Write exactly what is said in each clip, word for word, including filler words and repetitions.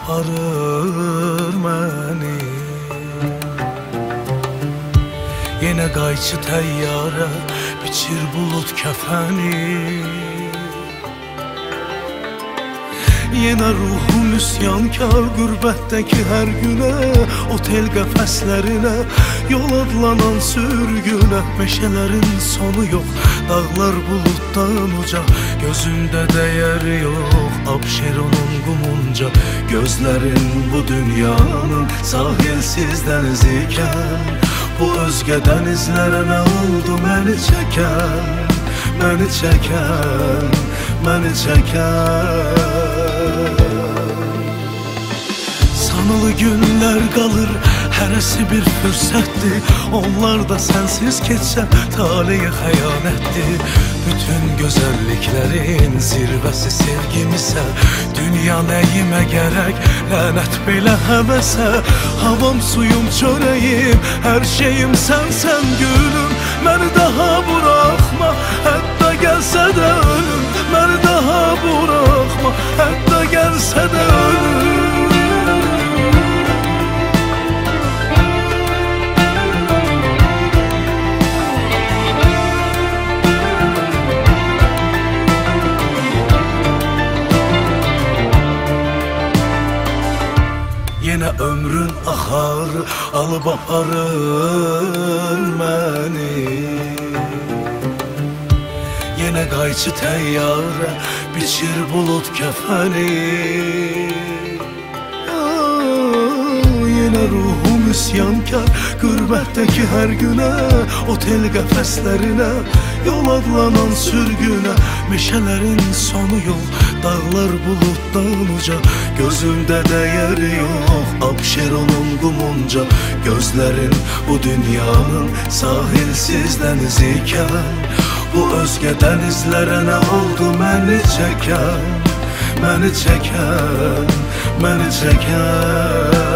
aparır məni. Yenə qayçı təyyarə biçir bulud kəfəni. Yenə ruhum üsyankar qürbətdəki hər günə, otel qəfəslərinə, yol adlanan sürgünə. Meşələrin sonu yox, dağlar buluddan uca, gözümdə dəyəri yox, Abşeronun qumunca. Gözlərin bu dünyanın sahilsiz dənizi ikən, bu özgə dənizlərə nə oldu məni çəkən, məni çəkən, məni çəkən. Sanılı günlər qalır, hərəsi bir fürsətdir, onlar da sənsiz keçsə taleyə xəyanətdir. Bütün gözəlliklərin zirvəsi sevgimisə, dünya nəyimə gərək, lənət belə həvəsə. Havam, suyum, çörəyim, hər şeyim sənsən gülüm. Məni daha buraxma, hətta gəlsə də ölüm. Məni daha buraxma, hətta gəlsə də ölüm. Yenə ömrün axar, alıb aparır məni. Yenə qayçı təyyarə biçir bulud kəfəni. Yenə ruhum üsyankar qürbətdəki hər günə, otel qəfəslərinə, yol adlanan sürgünə. Meşələrin sonu yox, dağlar buluddan uca, gözümdə dəyəri yox, Abşeronun qumunca. Gözlərin bu dünyanın sahilsiz dənizi ikən, bu özgə dənizlərə nə oldu məni çəkən, məni çəkən, məni çəkən.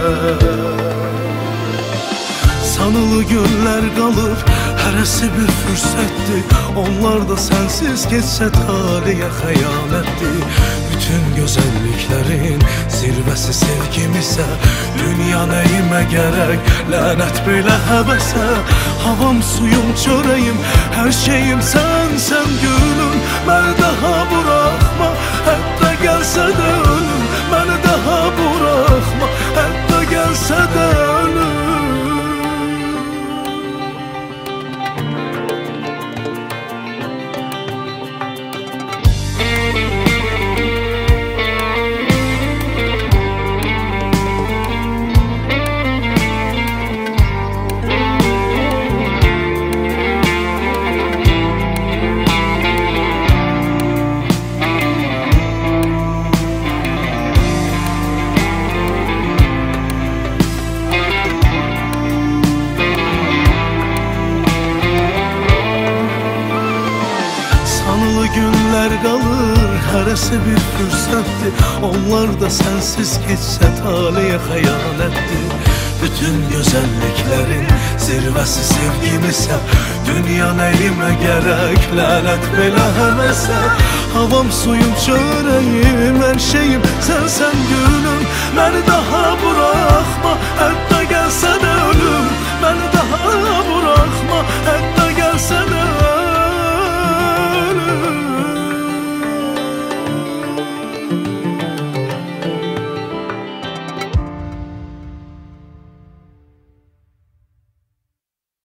Sanılı günlər qalır, hərəsi bir fürsətdir, onlar da sənsiz keçsə taleyə xəyanətdir. Bütün gözəlliklərin zirvəsi sevgimisə, dünya nəyimə gərək, lənət belə həvəsə. Havam, suyum, çörəyim, hər şeyim sənsən gülüm. Məni daha buraxma, hətta gəlsə də ölüm. Məni daha buraxma, hətta gəlsə də ölüm. Günlər qalır, hərəsi bir fürsətdir, onlar da sənsiz keçsə taleyə xəyanətdir. Bütün gözəlliklərin zirvəsi sevgimisə, dünya nəyimə gərək, lənət belə həvəsə. Havam, suyum, çörəyim, hər şeyim sənsən gülüm. Məni daha buraxma, hətta gəlsə